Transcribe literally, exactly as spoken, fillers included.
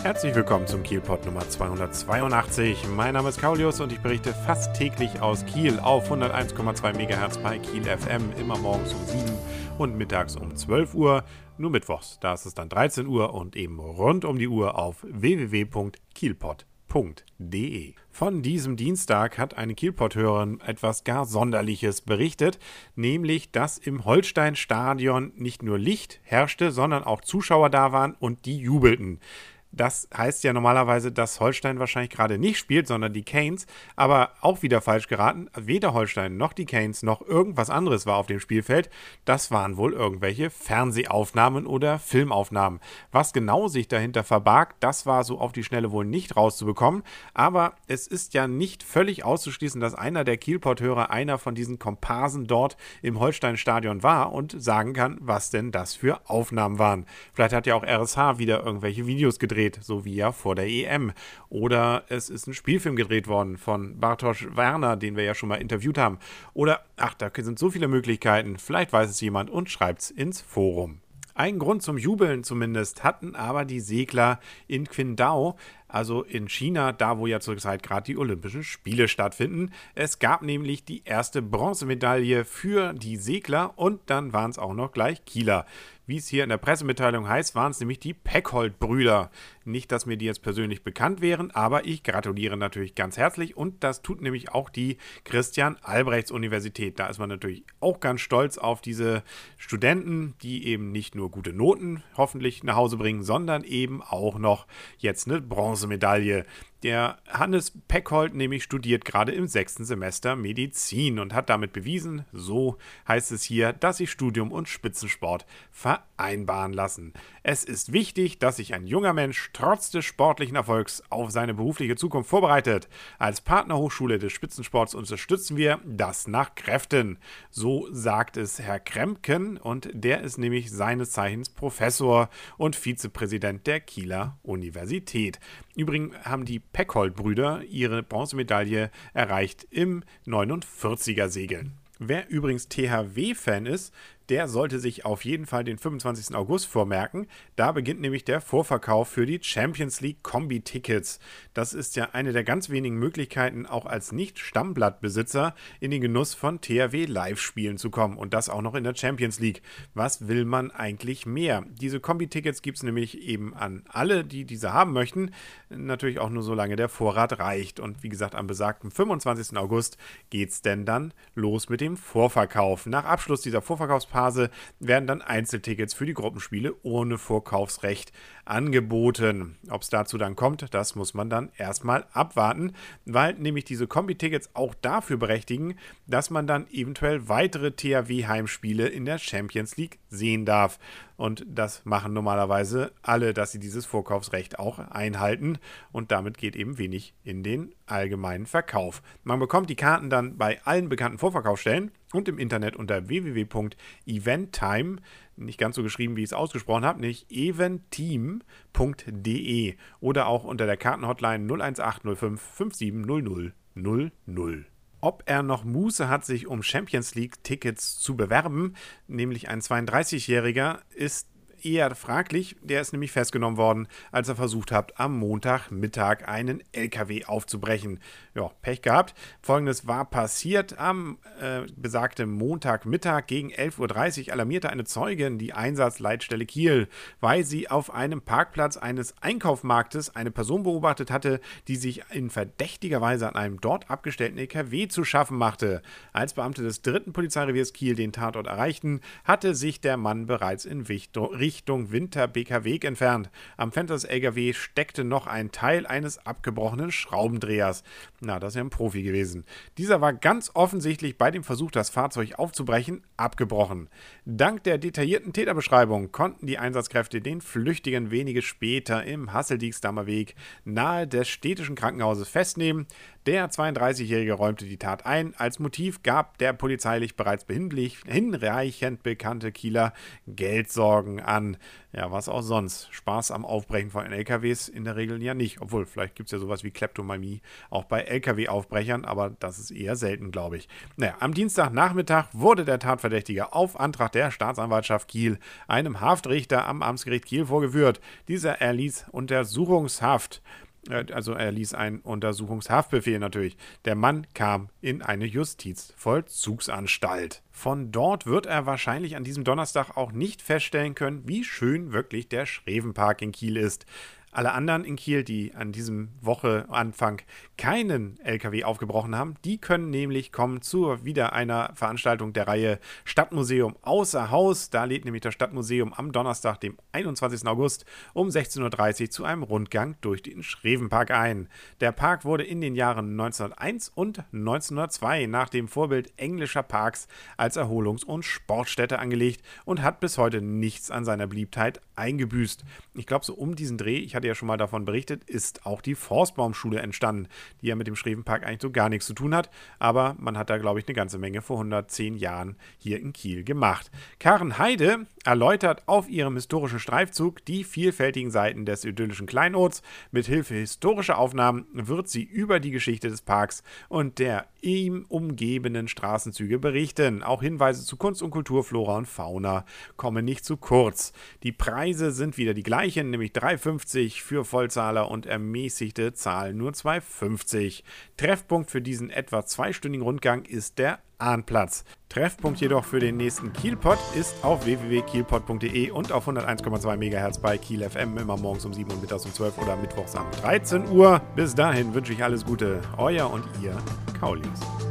Herzlich willkommen zum Kielpot Nummer zweihundertzweiundachtzig. Mein Name ist Kaulius und ich berichte fast täglich aus Kiel auf hunderteins Komma zwei Megahertz bei Kiel F M, immer morgens um sieben und mittags um zwölf Uhr. Nur mittwochs, da ist es dann dreizehn Uhr und eben rund um die Uhr auf w w w punkt kielpot punkt de. Von diesem Dienstag hat eine Kielpot-Hörerin etwas gar Sonderliches berichtet, nämlich, dass im Holstein-Stadion nicht nur Licht herrschte, sondern auch Zuschauer da waren und die jubelten. Das heißt ja normalerweise, dass Holstein wahrscheinlich gerade nicht spielt, sondern die Canes, aber auch wieder falsch geraten. Weder Holstein noch die Canes noch irgendwas anderes war auf dem Spielfeld. Das waren wohl irgendwelche Fernsehaufnahmen oder Filmaufnahmen. Was genau sich dahinter verbarg, das war so auf die Schnelle wohl nicht rauszubekommen. Aber es ist ja nicht völlig auszuschließen, dass einer der Kielpot-Hörer einer von diesen Komparsen dort im Holstein-Stadion war und sagen kann, was denn das für Aufnahmen waren. Vielleicht hat ja auch R S H wieder irgendwelche Videos gedreht, so wie ja vor der E M. Oder es ist ein Spielfilm gedreht worden von Bartosz Werner, den wir ja schon mal interviewt haben. Oder, ach, da sind so viele Möglichkeiten. Vielleicht weiß es jemand und schreibt es ins Forum. Einen Grund zum Jubeln zumindest hatten aber die Segler in Qingdao, also in China, da wo ja zurzeit gerade die Olympischen Spiele stattfinden. Es gab nämlich die erste Bronzemedaille für die Segler und dann waren es auch noch gleich Kieler. Wie es hier in der Pressemitteilung heißt, waren es nämlich die Peckholt-Brüder. Nicht, dass mir die jetzt persönlich bekannt wären, aber ich gratuliere natürlich ganz herzlich und das tut nämlich auch die Christian-Albrechts-Universität. Da ist man natürlich auch ganz stolz auf diese Studenten, die eben nicht nur gute Noten hoffentlich nach Hause bringen, sondern eben auch noch jetzt eine Bronzemedaille. Der Hannes Peckholt nämlich studiert gerade im sechsten Semester Medizin und hat damit bewiesen, so heißt es hier, dass sich Studium und Spitzensport vereinbaren lassen. Es ist wichtig, dass sich ein junger Mensch trotz des sportlichen Erfolgs auf seine berufliche Zukunft vorbereitet. Als Partnerhochschule des Spitzensports unterstützen wir das nach Kräften. So sagt es Herr Kremken und der ist nämlich seines Zeichens Professor und Vizepräsident der Kieler Universität. Übrigens haben die Peckholt-Brüder ihre Bronzemedaille erreicht im neunundvierziger Segeln. Wer übrigens T H W-Fan ist, der sollte sich auf jeden Fall den fünfundzwanzigsten August vormerken. Da beginnt nämlich der Vorverkauf für die Champions League Kombi-Tickets. Das ist ja eine der ganz wenigen Möglichkeiten, auch als Nicht-Stammblattbesitzer in den Genuss von T H W-Live-Spielen zu kommen. Und das auch noch in der Champions League. Was will man eigentlich mehr? Diese Kombi-Tickets gibt es nämlich eben an alle, die diese haben möchten. Natürlich auch nur solange der Vorrat reicht. Und wie gesagt, am besagten fünfundzwanzigsten August geht es denn dann los mit dem Vorverkauf. Nach Abschluss dieser Vorverkaufsphase werden dann Einzeltickets für die Gruppenspiele ohne Vorkaufsrecht angeboten. Ob es dazu dann kommt, das muss man dann erstmal abwarten, weil nämlich diese Kombi-Tickets auch dafür berechtigen, dass man dann eventuell weitere T H W-Heimspiele in der Champions League sehen darf. Und das machen normalerweise alle, dass sie dieses Vorkaufsrecht auch einhalten. Und damit geht eben wenig in den allgemeinen Verkauf. Man bekommt die Karten dann bei allen bekannten Vorverkaufsstellen und im Internet unter w w w punkt eventtime, nicht ganz so geschrieben, wie ich es ausgesprochen habe, nicht eventeam punkt de oder auch unter der Kartenhotline null eins acht null fünf fünf sieben null null null null. Ob er noch Muße hat, sich um Champions League-Tickets zu bewerben, nämlich ein zweiunddreißigjähriger, ist eher fraglich. Der ist nämlich festgenommen worden, als er versucht hat, am Montagmittag einen L K W aufzubrechen. Ja, Pech gehabt. Folgendes war passiert. Am äh, besagten Montagmittag gegen elf Uhr dreißig alarmierte eine Zeugin die Einsatzleitstelle Kiel, weil sie auf einem Parkplatz eines Einkaufsmarktes eine Person beobachtet hatte, die sich in verdächtiger Weise an einem dort abgestellten L K W zu schaffen machte. Als Beamte des dritten Polizeireviers Kiel den Tatort erreichten, hatte sich der Mann bereits in Richtung Richtung Winter-Beker-Weg entfernt. Am Fenster des L K W steckte noch ein Teil eines abgebrochenen Schraubendrehers. Na, das ist ja ein Profi gewesen. Dieser war ganz offensichtlich bei dem Versuch, das Fahrzeug aufzubrechen, abgebrochen. Dank der detaillierten Täterbeschreibung konnten die Einsatzkräfte den Flüchtigen wenige später im Hasseldiekstamer Weg nahe des städtischen Krankenhauses festnehmen. Der zweiunddreißigjährige räumte die Tat ein. Als Motiv gab der polizeilich bereits hinreichend bekannte Kieler Geldsorgen an. an. Ja, was auch sonst. Spaß am Aufbrechen von L K Ws in der Regel ja nicht. Obwohl, vielleicht gibt es ja sowas wie Kleptomanie auch bei L K W-Aufbrechern, aber das ist eher selten, glaube ich. Naja, am Dienstagnachmittag wurde der Tatverdächtige auf Antrag der Staatsanwaltschaft Kiel einem Haftrichter am Amtsgericht Kiel vorgeführt. Dieser erließ Untersuchungshaft. Also er ließ einen Untersuchungshaftbefehl natürlich. Der Mann kam in eine Justizvollzugsanstalt. Von dort wird er wahrscheinlich an diesem Donnerstag auch nicht feststellen können, wie schön wirklich der Schrevenpark in Kiel ist. Alle anderen in Kiel, die an diesem Wocheanfang keinen L K W aufgebrochen haben, die können nämlich kommen zu wieder einer Veranstaltung der Reihe Stadtmuseum außer Haus. Da lädt nämlich das Stadtmuseum am Donnerstag, dem einundzwanzigsten August um sechzehn Uhr dreißig zu einem Rundgang durch den Schrevenpark ein. Der Park wurde in den Jahren neunzehnhunderteins und neunzehnhundertzwei nach dem Vorbild englischer Parks als Erholungs- und Sportstätte angelegt und hat bis heute nichts an seiner Beliebtheit eingebüßt. Ich glaube, so um diesen Dreh, ich hatte ja schon mal davon berichtet, ist auch die Forstbaumschule entstanden, die ja mit dem Schrevenpark eigentlich so gar nichts zu tun hat, aber man hat da, glaube ich, eine ganze Menge vor hundertzehn Jahren hier in Kiel gemacht. Karen Heide erläutert auf ihrem historischen Streifzug die vielfältigen Seiten des idyllischen Kleinods. Mit Hilfe historischer Aufnahmen wird sie über die Geschichte des Parks und der ihm umgebenden Straßenzüge berichten. Auch Hinweise zu Kunst und Kultur, Flora und Fauna kommen nicht zu kurz. Die Preise sind wieder die gleichen, nämlich drei fünfzig für Vollzahler und ermäßigte Zahlen nur zwei fünfzig. Treffpunkt für diesen etwa zweistündigen Rundgang ist der Ahnplatz. Treffpunkt jedoch für den nächsten Kielpot ist auf w w w punkt kielpot punkt d e und auf hunderteins Komma zwei Megahertz bei Kiel F M, immer morgens um sieben und mittags um zwölf oder mittwochs um dreizehn Uhr. Bis dahin wünsche ich alles Gute. Euer und ihr Kaulius.